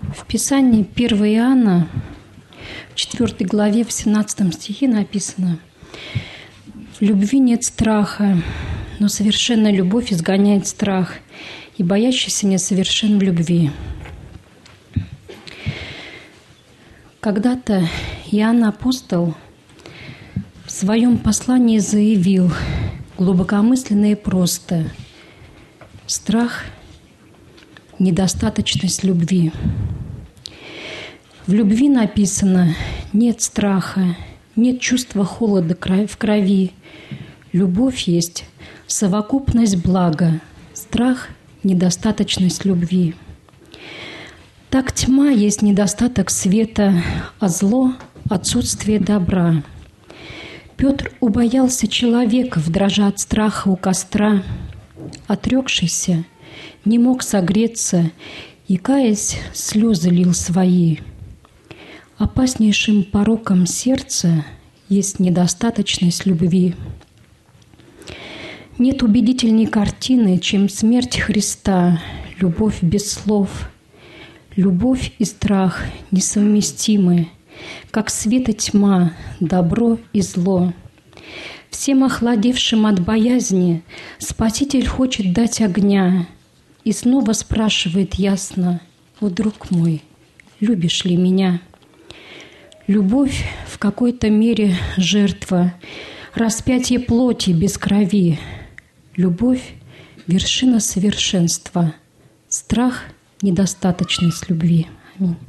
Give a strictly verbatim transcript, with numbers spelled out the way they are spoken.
В Писании первое Иоанна, в четвёртой главе, в семнадцатом стихе написано: «В любви нет страха, но совершенная любовь изгоняет страх, и боящийся несовершен в любви». Когда-то Иоанн Апостол в своем послании заявил глубокомысленно и просто: страх – недостаточность любви. В любви написано: нет страха, нет чувства холода в крови. Любовь есть совокупность блага, страх – недостаточность любви. Так тьма есть недостаток света, а зло – отсутствие добра. Петр убоялся человеков, дрожа от страха у костра. Отрекшийся не мог согреться и, каясь, слезы лил свои. Опаснейшим пороком сердца есть недостаточность любви. Нет убедительней картины, чем смерть Христа, любовь без слов. Любовь и страх несовместимы, как свет и тьма, добро и зло. Всем охладевшим от боязни Спаситель хочет дать огня и снова спрашивает ясно: «О, друг мой, любишь ли меня?» Любовь в какой-то мере жертва, распятие плоти без крови. Любовь — вершина совершенства, страх — недостаточность любви. Аминь.